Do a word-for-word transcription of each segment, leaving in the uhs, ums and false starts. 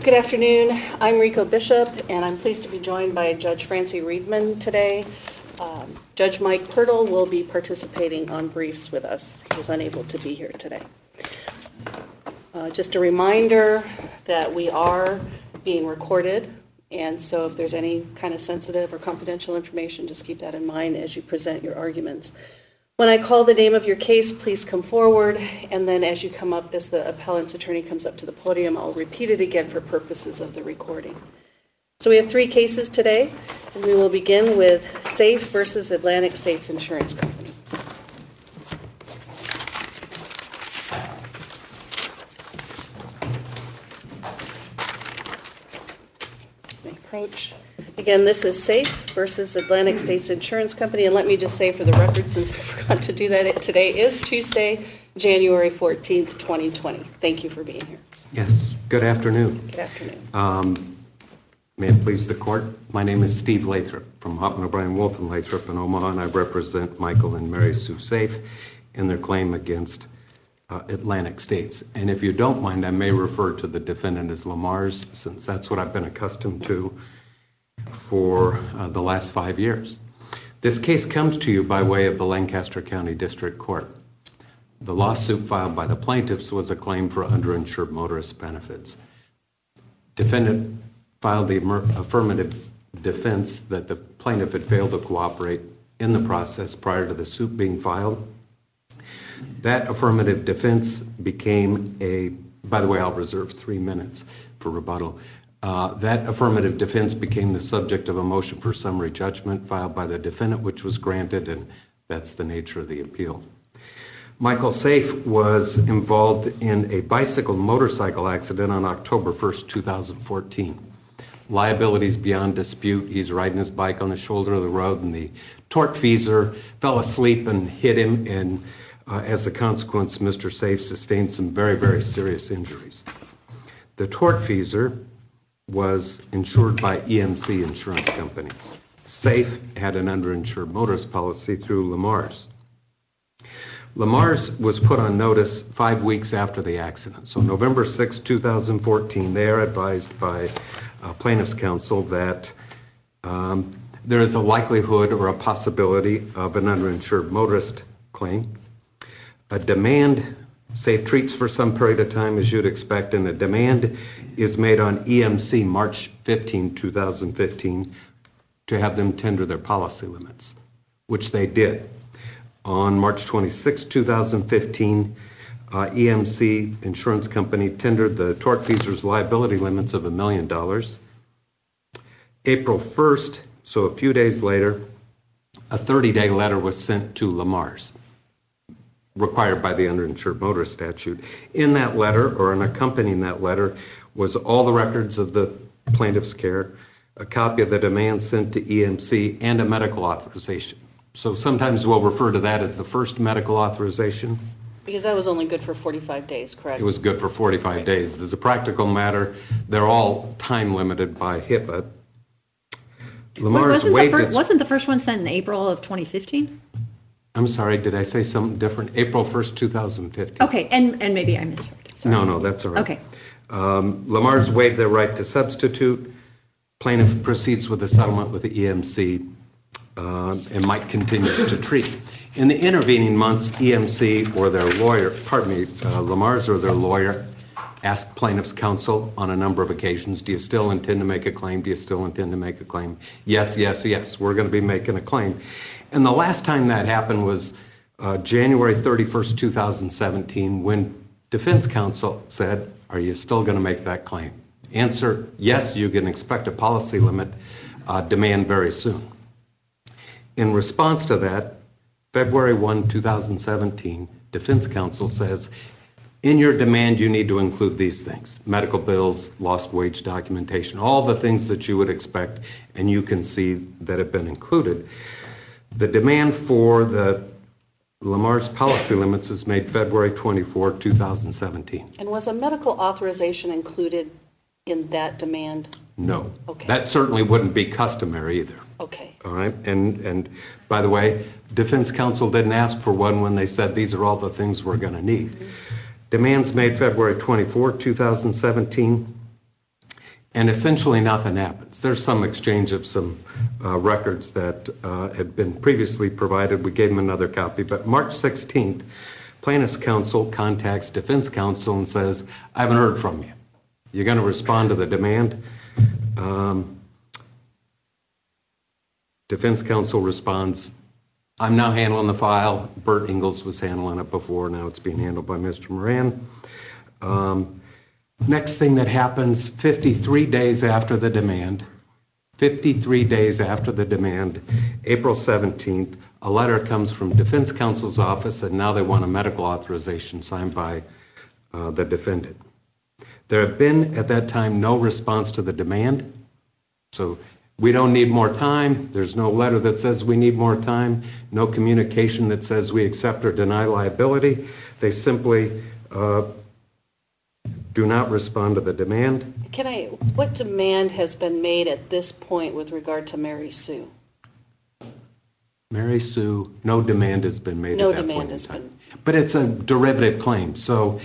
Good afternoon. I'm Rico Bishop, and I'm pleased to be joined by Judge Francie Reedman today. Um, Judge Mike Pirtle will be participating on briefs with us. He was unable to be here today. Uh, just a reminder that we are being recorded, and so if there's any kind of sensitive or confidential information, just keep that in mind as you present your arguments. When I call the name of your case, please come forward, and then as you come up, as the appellant's attorney comes up to the podium, I'll repeat it again for purposes of the recording. So we have three cases today, and we will begin with Safe versus Atlantic States Insurance Company. Approach. Again, this is Safe versus Atlantic States Insurance Company, and let me just say for the record, since I forgot to do that, today is Tuesday, January fourteenth, twenty twenty. Thank you for being here. Yes, good afternoon. Good afternoon. Um, may it please the court, my name is Steve Lathrop from Hoffman O'Brien Wolf and Lathrop in Omaha, and I represent Michael and Mary Sue Safe in their claim against uh, Atlantic States. And if you don't mind, I may refer to the defendant as Lamars, since that's what I've been accustomed to for uh, the last five years. This case comes to you by way of the Lancaster County District Court. The lawsuit filed by the plaintiffs was a claim for underinsured motorist benefits. Defendant filed the affirmative defense that the plaintiff had failed to cooperate in the process prior to the suit being filed. That affirmative defense became a, by the way, I'll reserve three minutes for rebuttal. Uh, that affirmative defense became the subject of a motion for summary judgment filed by the defendant, which was granted, and that's the nature of the appeal. Michael Safe was involved in a bicycle motorcycle accident on October first, two thousand fourteen. Liabilities beyond dispute. He's riding his bike on the shoulder of the road, and the tortfeasor fell asleep and hit him, and uh, as a consequence, Mister Safe sustained some very, very serious injuries. The tortfeasor was insured by E M C Insurance Company. Safe had an underinsured motorist policy through Lamars. Lamars was put on notice five weeks after the accident. So November sixth, two thousand fourteen, they are advised by uh, plaintiff's counsel that um, there is a likelihood or a possibility of an underinsured motorist claim. A demand, Safe treats for some period of time, as you'd expect, and a demand is made on E M C March fifteenth, two thousand fifteen to have them tender their policy limits, which they did. On March twenty-sixth, two thousand fifteen, uh, E M C Insurance Company tendered the tortfeasor's liability limits of a million dollars. April first, so a few days later, a thirty-day letter was sent to Lamars, required by the underinsured motorist statute. In that letter, or in accompanying that letter, was all the records of the plaintiff's care, a copy of the demand sent to E M C, and a medical authorization. So sometimes we'll refer to that as the first medical authorization. Because that was only good for forty-five days, correct? It was good for forty-five right. days. As a practical matter, they're all time limited by HIPAA. Lamars wasn't, the first, its, wasn't the first one sent in April of twenty fifteen? I'm sorry, did I say something different? April first, two thousand fifteen. Okay, and, and maybe I misheard. Sorry. No, no, that's all right. Okay. Um, Lamars waived their right to substitute. Plaintiff proceeds with a settlement with the E M C uh, and Mike continues to treat. In the intervening months, E M C or their lawyer, pardon me, uh, Lamars or their lawyer asked plaintiff's counsel on a number of occasions, do you still intend to make a claim? Do you still intend to make a claim? Yes, yes, yes, we're going to be making a claim. And the last time that happened was uh, January thirty-first, two thousand seventeen, when defense counsel said, are you still going to make that claim? Answer, yes, you can expect a policy limit uh, demand very soon. In response to that, February first, two thousand seventeen, defense counsel says, in your demand, you need to include these things: medical bills, lost wage documentation, all the things that you would expect, and you can see that have been included. The demand for the Lamar's policy limits is made February twenty-fourth, two thousand seventeen. And was a medical authorization included in that demand? No. Okay. That certainly wouldn't be customary either. Okay. All right. And and by the way, defense counsel didn't ask for one when they said these are all the things we're going to need. Mm-hmm. Demands made February twenty-fourth, two thousand seventeen. and essentially nothing happens. There's some exchange of some uh, records that uh, had been previously provided. We gave them another copy, but March sixteenth, plaintiff's counsel contacts defense counsel and says, I haven't heard from you. You're going to respond to the demand? Um, defense counsel responds, I'm now handling the file. Bert Ingalls was handling it before. Now it's being handled by Mister Moran. Um, next thing that happens, fifty-three days after the demand, fifty-three days after the demand, April seventeenth, a letter comes from defense counsel's office, and now they want a medical authorization signed by uh, the defendant. There have been, at that time, no response to the demand. So we don't need more time. There's no letter that says we need more time. No communication that says we accept or deny liability. They simply uh, do not respond to the demand. Can I, what demand has been made at this point with regard to Mary Sue? Mary Sue, no demand has been made No at that demand point in has time. been. But it's a derivative claim, so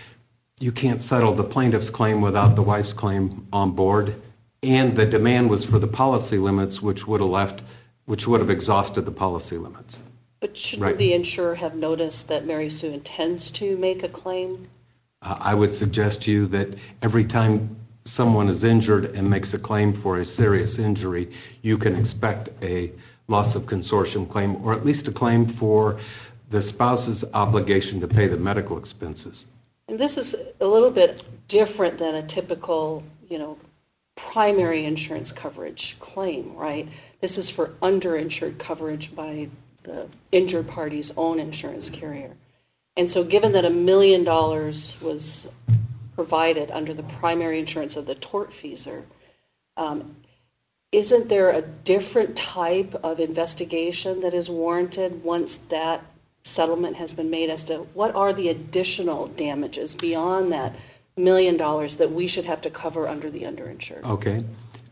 you can't settle the plaintiff's claim without the wife's claim on board. And the demand was for the policy limits, which would have left, which would have exhausted the policy limits. But shouldn't Right. the insurer have noticed that Mary Sue intends to make a claim? Uh, I would suggest to you that every time someone is injured and makes a claim for a serious injury, you can expect a loss of consortium claim, or at least a claim for the spouse's obligation to pay the medical expenses. And this is a little bit different than a typical, you know, primary insurance coverage claim, right? This is for underinsured coverage by the injured party's own insurance carrier. And so given that a million dollars was provided under the primary insurance of the tortfeasor, um, isn't there a different type of investigation that is warranted once that settlement has been made as to what are the additional damages beyond that million dollars that we should have to cover under the underinsured? Okay,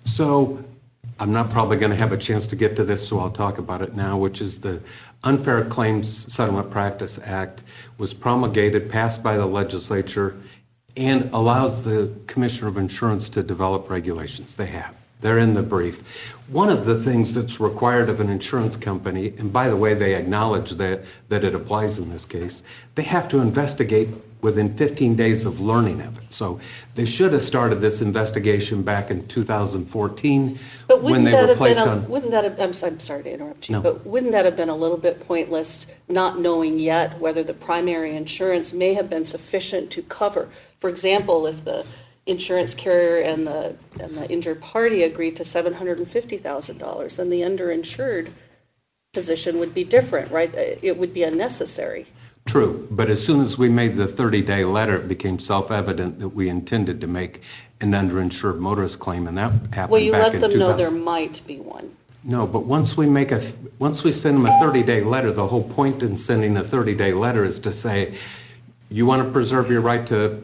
so I'm not probably going to have a chance to get to this, so I'll talk about it now, which is the Unfair Claims Settlement Practice Act was promulgated, passed by the legislature, and allows the Commissioner of Insurance to develop regulations. They have. They're in the brief. One of the things that's required of an insurance company, and by the way, they acknowledge that, that it applies in this case, they have to investigate within fifteen days of learning of it. So they should have started this investigation back in two thousand fourteen But when wouldn't they that were have placed been, a, on. wouldn't that have, I'm, I'm sorry to interrupt you, No. but wouldn't that have been a little bit pointless, not knowing yet whether the primary insurance may have been sufficient to cover? For example, if the insurance carrier and the and the injured party agreed to seven hundred fifty thousand dollars, then the underinsured position would be different, right? It would be unnecessary. True, but as soon as we made the thirty-day letter, it became self-evident that we intended to make an underinsured motorist claim, and that happened Well, you back let in them two know thousand. there might be one. No, but once we make a, once we send them a thirty-day letter, the whole point in sending a thirty-day letter is to say, you want to preserve your right to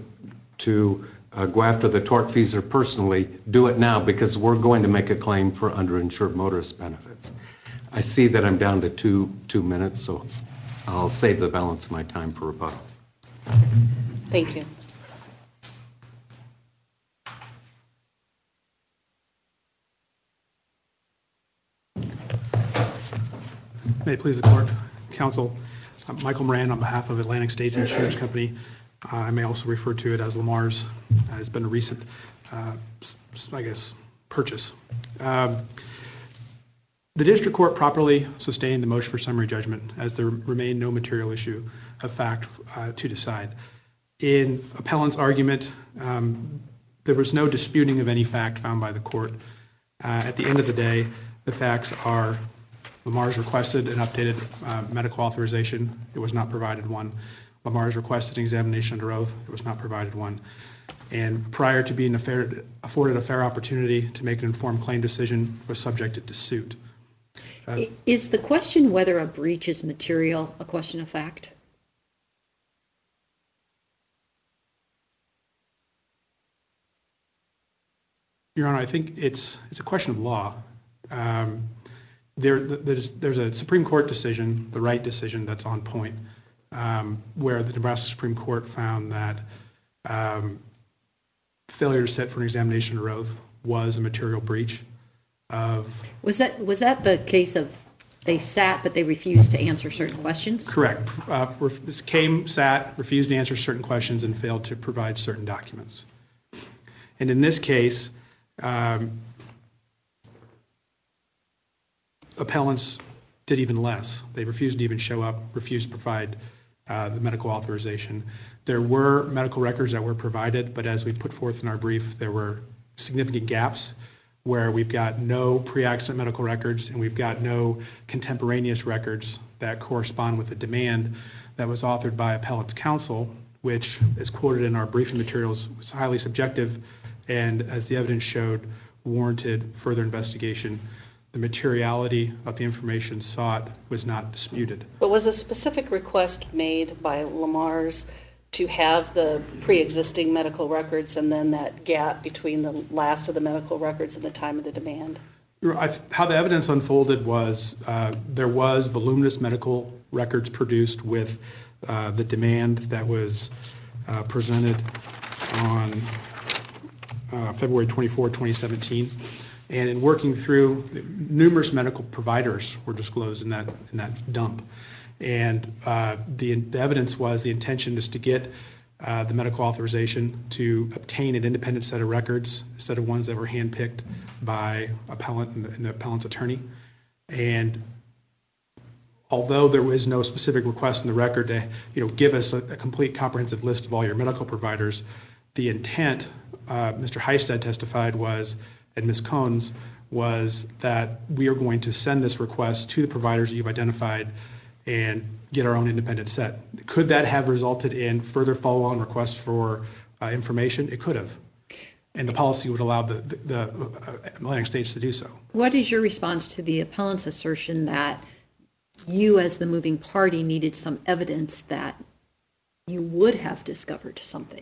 to uh, go after the tortfeasor personally, do it now because we're going to make a claim for underinsured motorist benefits. I see that I'm down to two two minutes, so I'll save the balance of my time for rebuttal. Thank you. May it please the court, counsel, I'm Michael Moran on behalf of Atlantic States Insurance Company. Uh, I may also refer to it as Lamar's. Uh, it's been a recent, uh, I guess, purchase. Um, the district court properly sustained the motion for summary judgment as there remained no material issue of fact uh, to decide. In appellant's argument, um, there was no disputing of any fact found by the court. Uh, at the end of the day, the facts are Lamar's requested an updated uh, medical authorization. It was not provided one. Lamar's requested an examination under oath. It was not provided one. And prior to being a fair, afforded a fair opportunity to make an informed claim decision, was subjected to suit. Uh, Is the question whether a breach is material a question of fact? Your Honor, I think it's it's a question of law. Um, there, there's, there's a Supreme Court decision, the Wright decision, that's on point, um, where the Nebraska Supreme Court found that um, failure to sit for an examination under oath was a material breach of... Was that, was that the case of they sat, but they refused to answer certain questions? Correct. Uh, This came, sat, refused to answer certain questions, and failed to provide certain documents. And in this case, um, appellants did even less. They refused to even show up, refused to provide uh, the medical authorization. There were medical records that were provided, but as we put forth in our brief, there were significant gaps where we've got no pre-accident medical records and we've got no contemporaneous records that correspond with the demand that was authored by appellant's counsel, which is quoted in our briefing materials, was highly subjective and, as the evidence showed, warranted further investigation. The materiality of the information sought was not disputed. But was a specific request made by Lamar's to have the pre-existing medical records and then that gap between the last of the medical records and the time of the demand? How the evidence unfolded was uh, there was voluminous medical records produced with uh, the demand that was uh, presented on uh, February twenty-fourth, twenty seventeen. And in working through, numerous medical providers were disclosed in that in that dump. And uh, the, the evidence was the intention is to get uh, the medical authorization to obtain an independent set of records instead of ones that were handpicked by appellant and the, and the appellant's attorney. And although there was no specific request in the record to, you know, give us a, a complete comprehensive list of all your medical providers, the intent, uh, Mister Heisted testified was, and Miz Cones, was that we are going to send this request to the providers that you've identified and get our own independent set. Could that have resulted in further follow-on requests for uh, information? It could have. And the policy would allow the, the, the uh, Atlantic States to do so. What is your response to the appellant's assertion that you as the moving party needed some evidence that you would have discovered something?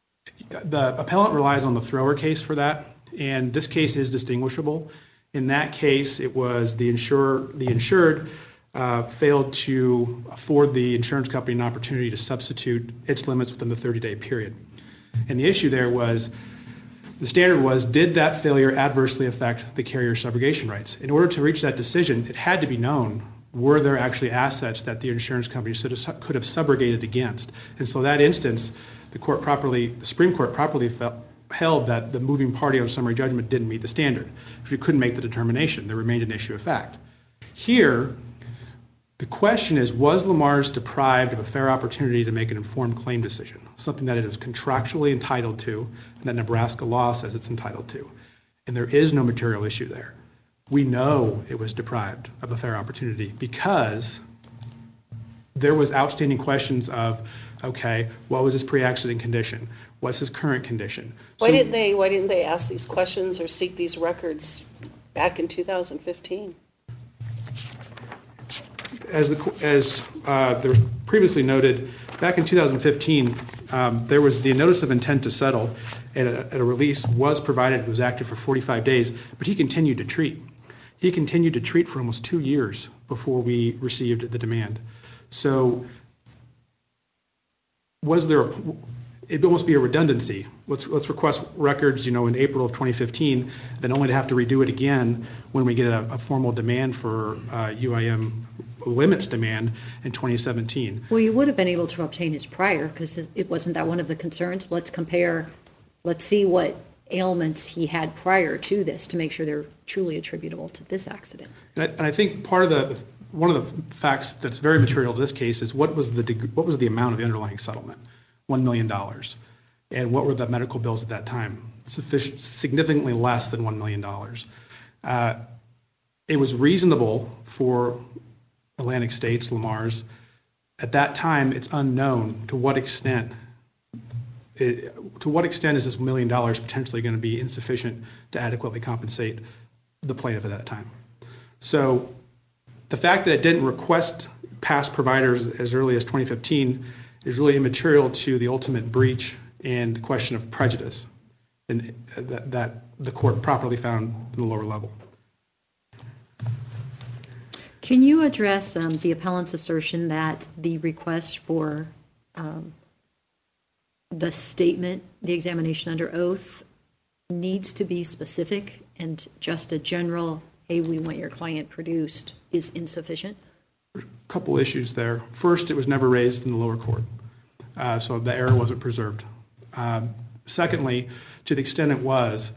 The appellant relies on the Thrower case for that, and this case is distinguishable. In that case, it was the insurer, the insured uh, failed to afford the insurance company an opportunity to substitute its limits within the thirty-day period. And the issue there was, the standard was, did that failure adversely affect the carrier's subrogation rights? In order to reach that decision, it had to be known, were there actually assets that the insurance company could have subrogated against? And so that instance, the court properly, the Supreme Court properly felt, held that the moving party on summary judgment didn't meet the standard. If you couldn't make the determination, there remained an issue of fact. Here, the question is, was Lamar's deprived of a fair opportunity to make an informed claim decision, something that it is contractually entitled to and that Nebraska law says it's entitled to? And there is no material issue there. We know it was deprived of a fair opportunity because there was outstanding questions of, okay, what was his pre-accident condition? What's his current condition? Why So- didn't they, why didn't they ask these questions or seek these records back in two thousand fifteen? As the, as uh, there was previously noted, back in two thousand fifteen, um, there was the notice of intent to settle, and a, and a release was provided. It was active for forty-five days, but he continued to treat. He continued to treat for almost two years before we received the demand. So, was there? A, it'd almost be a redundancy. Let's let's request records, you know, in April of twenty fifteen, then only to have to redo it again when we get a, a formal demand for uh, U I M limits demand in twenty seventeen. Well, you would have been able to obtain his prior because it wasn't that one of the concerns. Let's compare, let's see what ailments he had prior to this to make sure they're truly attributable to this accident. And I, and I think part of the, one of the facts that's very material to this case is what was the deg- what was the amount of the underlying settlement? one million dollars. And what were the medical bills at that time? Sufficient, significantly less than one million dollars. Uh, it was reasonable for Atlantic States, Lamar's, at that time, it's unknown to what extent it, to what extent is this million dollars potentially going to be insufficient to adequately compensate the plaintiff at that time. So the fact that it didn't request past providers as early as twenty fifteen is really immaterial to the ultimate breach and the question of prejudice, and that, that the court properly found in the lower level. Can you address um, the appellant's assertion that the request for um, the statement, the examination under oath, needs to be specific, and just a general, hey, we want your client produced, is insufficient? Couple issues there. First, it was never raised in the lower court, uh, so the error wasn't preserved. Um, secondly, to the extent it was,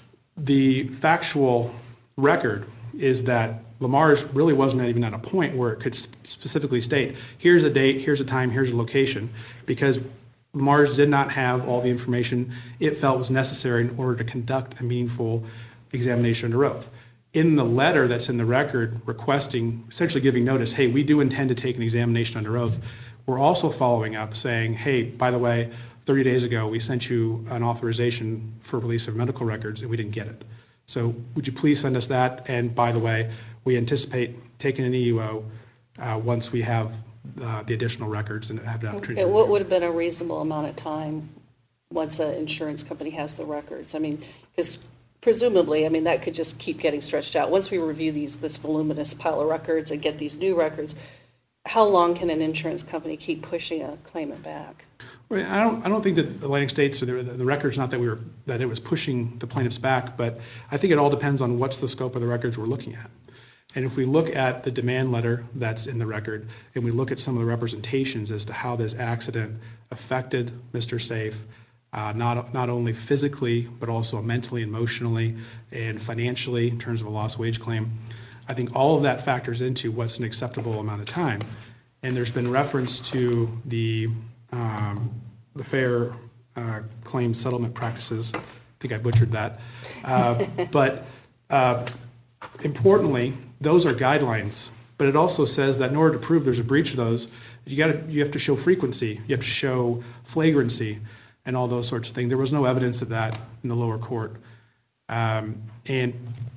the factual record is that Lamar's really wasn't even at a point where it could specifically state, here's a date, here's a time, here's a location, because Lamar's did not have all the information it felt was necessary in order to conduct a meaningful examination under oath. In the letter that's in the record requesting, essentially giving notice, hey, we do intend to take an examination under oath, we're also following up saying, hey, by the way, thirty days ago, we sent you an authorization for release of medical records and we didn't get it. So would you please send us that? And by the way, we anticipate taking an E U O uh, once we have uh, the additional records and have an opportunity. And what would have been a reasonable amount of time once an insurance company has the records? I mean, because presumably, I mean, that could just keep getting stretched out. Once we review these, this voluminous pile of records and get these new records, how long can an insurance company keep pushing a claimant back? Right. I don't. I don't think that Atlantic States or the, the records, not that we were that it was pushing the plaintiffs back, but I think it all depends on what's the scope of the records we're looking at. And if we look at the demand letter that's in the record, and we look at some of the representations as to how this accident affected Mister Safe, uh, not not only physically but also mentally, emotionally, and financially in terms of a lost wage claim, I think all of that factors into what's an acceptable amount of time. And there's been reference to the um, the Fair uh, Claims Settlement Practices. I think I butchered that, uh, but uh, importantly, those are guidelines. But it also says that in order to prove there's a breach of those, you got to you have to show frequency, you have to show flagrancy, and all those sorts of things. There was no evidence of that in the lower court, um, and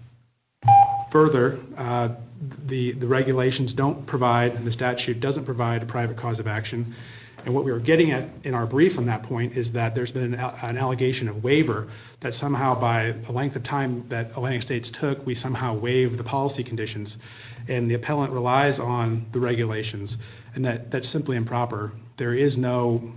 further, uh, the the regulations don't provide, and the statute doesn't provide a private cause of action. And what we were getting at in our brief on that point is that there's been an, an allegation of waiver, that somehow by the length of time that Atlantic States took, we somehow waived the policy conditions. And the appellant relies on the regulations, and that, that's simply improper. There is no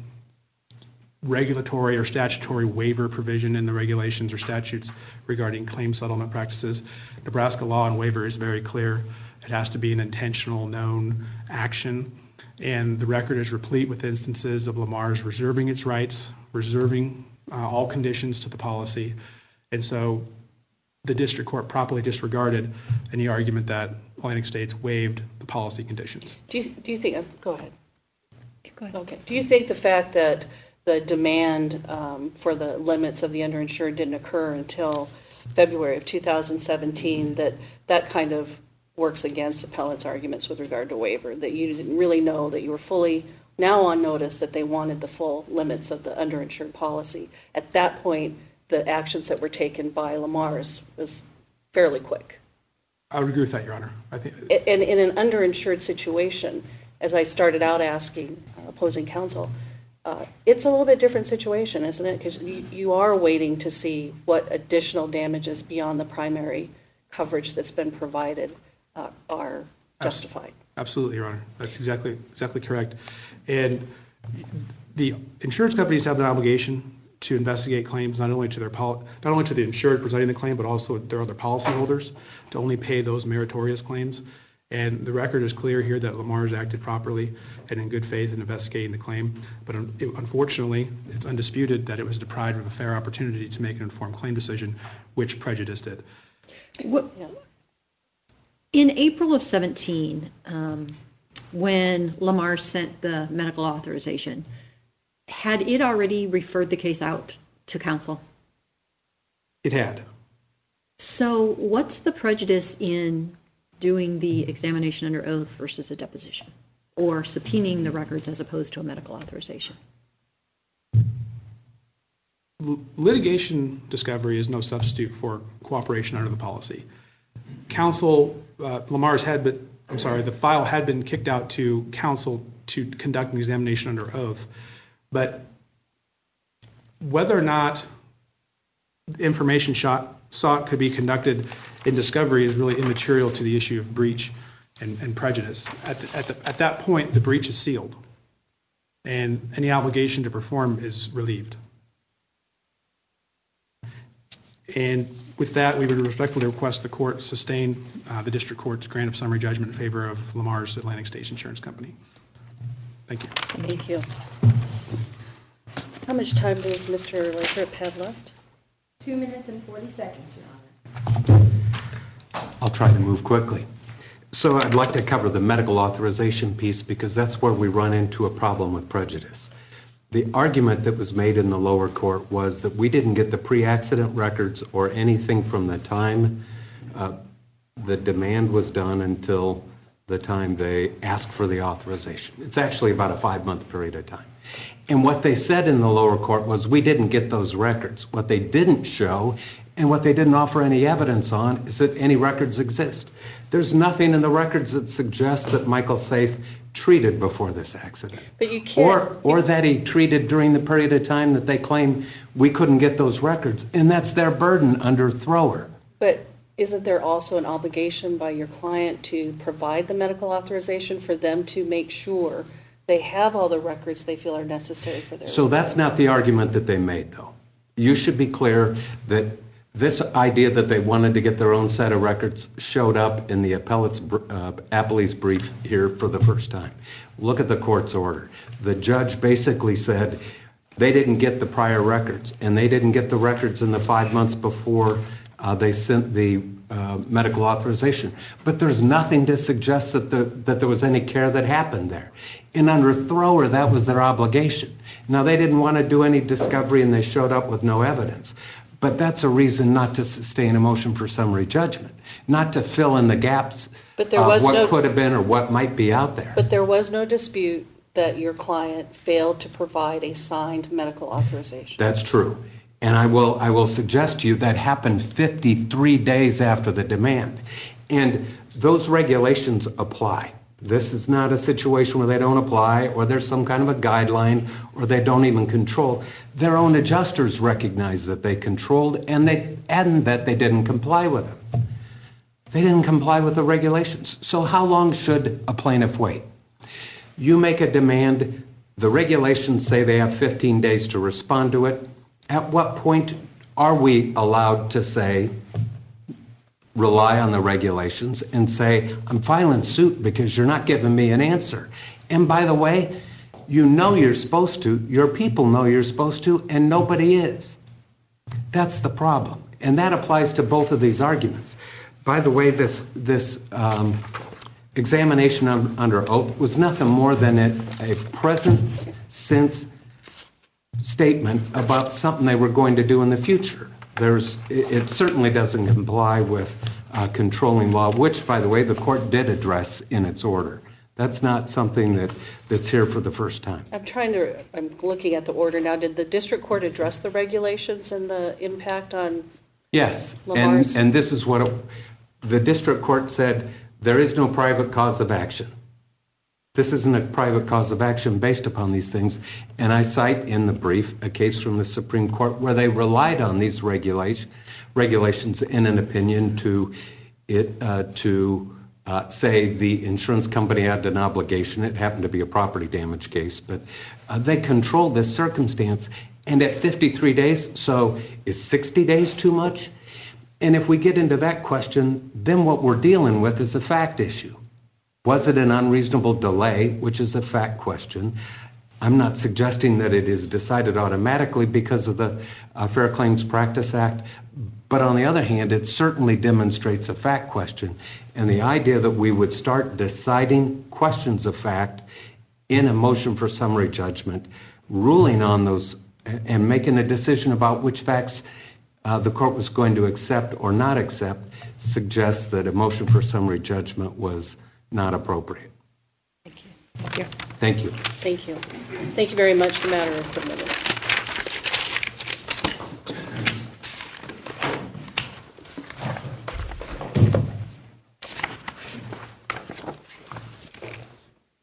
regulatory or statutory waiver provision in the regulations or statutes regarding claim settlement practices. Nebraska law on waiver is very clear. It has to be an intentional, known action. And the record is replete with instances of Lamar's reserving its rights, reserving uh, all conditions to the policy. And so the district court properly disregarded any argument that Atlantic States waived the policy conditions. Do you, do you think, uh, go ahead. Go ahead. Okay. Do you think the fact that the demand um, for the limits of the underinsured didn't occur until February of two thousand seventeen, that that kind of works against appellant's arguments with regard to waiver, that you didn't really know, that you were fully now on notice that they wanted the full limits of the underinsured policy? At that point, the actions that were taken by Lamar's was fairly quick. I would agree with that, Your Honor. I think. And in an underinsured situation, as I started out asking uh, opposing counsel, uh, it's a little bit different situation, isn't it? Because you, you are waiting to see what additional damages beyond the primary coverage that's been provided uh, are justified. Absolutely, Your Honor. That's exactly exactly correct. And the insurance companies have an obligation to investigate claims not only to their pol- not only to the insured presenting the claim, but also their other policyholders, to only pay those meritorious claims. And the record is clear here that Lamar's acted properly and in good faith in investigating the claim. But un- it, unfortunately, it's undisputed that it was deprived of a fair opportunity to make an informed claim decision, which prejudiced it. What, Yeah. in April of seventeen, um, when Lamar sent the medical authorization, had it already referred the case out to counsel? It had. So what's the prejudice in doing the examination under oath versus a deposition, or subpoenaing the records as opposed to a medical authorization? L- litigation discovery is no substitute for cooperation under the policy. Counsel, uh, Lamar's had been, I'm sorry, the file had been kicked out to counsel to conduct an examination under oath. But whether or not information shot, sought could be conducted in discovery is really immaterial to the issue of breach and, and prejudice. At, the, at, the, at that point, the breach is sealed, and any obligation to perform is relieved. And with that, we would respectfully request the court sustain uh, the district court's grant of summary judgment in favor of Lamar's Atlantic States Insurance Company. Thank you. Thank you. How much time does Mister Lathrop have left? Two minutes and forty seconds, Your Honor. I'll try to move quickly. So I'd like to cover the medical authorization piece because that's where we run into a problem with prejudice. The argument that was made in the lower court was that we didn't get the pre-accident records or anything from the time uh, the demand was done until the time they asked for the authorization. It's actually about a five-month period of time. And what they said in the lower court was we didn't get those records. What they didn't show and what they didn't offer any evidence on is that any records exist. There's nothing in the records that suggests that Michael Safe treated before this accident. But you can't- Or, or that he treated during the period of time that they claim we couldn't get those records. And that's their burden under Thrower. But isn't there also an obligation by your client to provide the medical authorization for them to make sure they have all the records they feel are necessary for their... So that's not the argument that they made, though. You should be clear that this idea that they wanted to get their own set of records showed up in the appellate's, uh, appellee's brief here for the first time. Look at the court's order. The judge basically said they didn't get the prior records, and they didn't get the records in the five months before uh, they sent the uh, medical authorization. But there's nothing to suggest that, the, that there was any care that happened there. And under Thrower, that was their obligation. Now, they didn't want to do any discovery, and they showed up with no evidence. But that's a reason not to sustain a motion for summary judgment, not to fill in the gaps But there of was what no- could have been or what might be out there. But there was no dispute that your client failed to provide a signed medical authorization. That's true. And I will, I will suggest to you that happened fifty-three days after the demand. And those regulations apply. This is not a situation where they don't apply or there's some kind of a guideline or they don't even control. Their own adjusters recognize that they controlled and they and that they didn't comply with them. They didn't comply with the regulations. So how long should a plaintiff wait? You make a demand, the regulations say they have fifteen days to respond to it. At what point are we allowed to say, rely on the regulations and say, I'm filing suit because you're not giving me an answer? And by the way, you know you're supposed to, your people know you're supposed to, and nobody is. That's the problem. And that applies to both of these arguments. By the way, this, this um, examination un, under oath was nothing more than a, a present sense statement about something they were going to do in the future. There's, it, it certainly doesn't comply with uh, controlling law, which, by the way, the court did address in its order. That's not something that, that's here for the first time. I'm trying to, I'm looking at the order now. Did the district court address the regulations and the impact on Yes, and, Lamar's? and this is what it, the district court said, there is no private cause of action. This isn't a private cause of action based upon these things. And I cite in the brief a case from the Supreme Court where they relied on these regulation, regulations in an opinion to it uh, to uh, say the insurance company had an obligation. It happened to be a property damage case, but uh, they controlled this circumstance. And at fifty-three days, so is sixty days too much? And if we get into that question, then what we're dealing with is a fact issue. Was it an unreasonable delay, which is a fact question? I'm not suggesting that it is decided automatically because of the uh, Fair Claims Practice Act, but on the other hand, it certainly demonstrates a fact question. And the idea that we would start deciding questions of fact in a motion for summary judgment, ruling on those and making a decision about which facts uh, the court was going to accept or not accept suggests that a motion for summary judgment was not appropriate. Thank you. Thank you. Thank you. Thank you very much. The matter is submitted.